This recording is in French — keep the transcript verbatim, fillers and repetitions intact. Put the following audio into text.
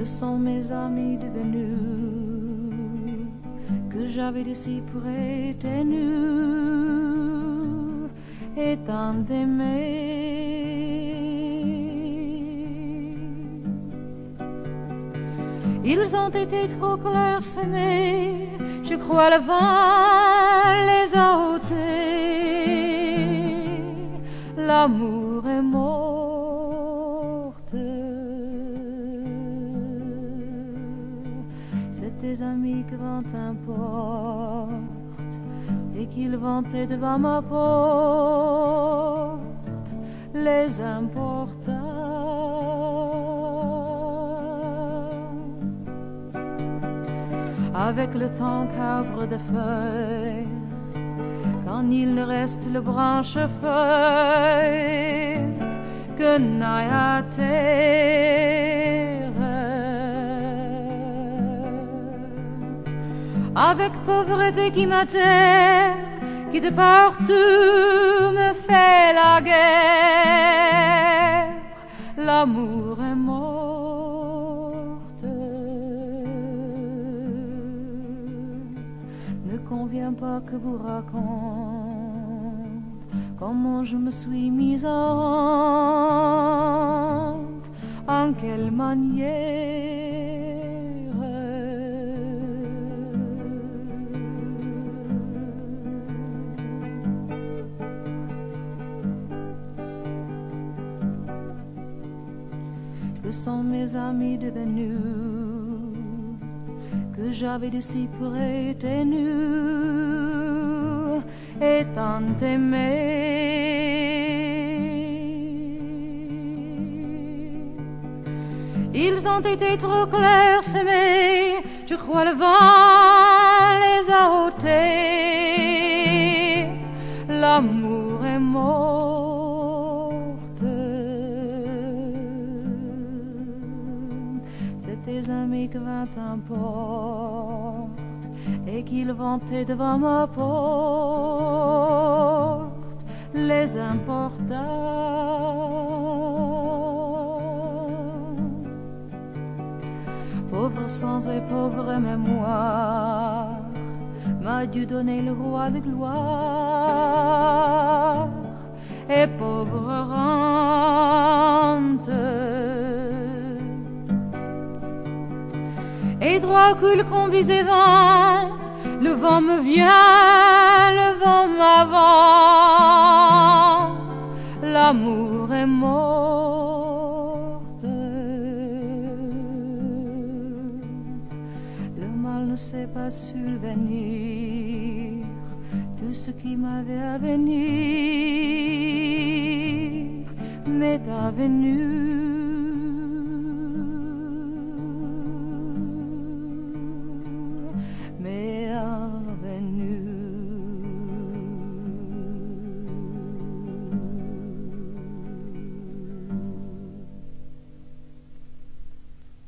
Que sont mes amis devenus, que j'avais de si près ténus et tant aimés. Ils ont été trop clairsemés, je crois le vent les a ôtés. L'amour est morte. C'est tes amis que vent importe et qu'ils vantaient devant ma porte, les importa. Avec le temps qu'arbre de feuilles, quand il ne reste le branche-feuille que n'aille à terre. Avec pauvreté qui m'atterre, qui de partout me fait la guerre, l'amour est morte. Ne convient pas que vous raconte comment je me suis mise en honte, en quelle manière. Que sont mes amis devenus, que j'avais de si près ténus et tant aimés. Ils ont été trop clairsemés, je crois le vent les a ôtés. L'amour est morte. Tes amis que vingt importe et qu'ils vantaient devant ma porte, les importa. Pauvre sang et pauvre mémoire, m'a dû donner le roi de gloire, et pauvre rente. Et droit coule combis et vent, le vent me vient, le vent m'avance, l'amour est morte. Le mal ne sait pas subvenir, tout ce qui m'avait à venir m'est avenu.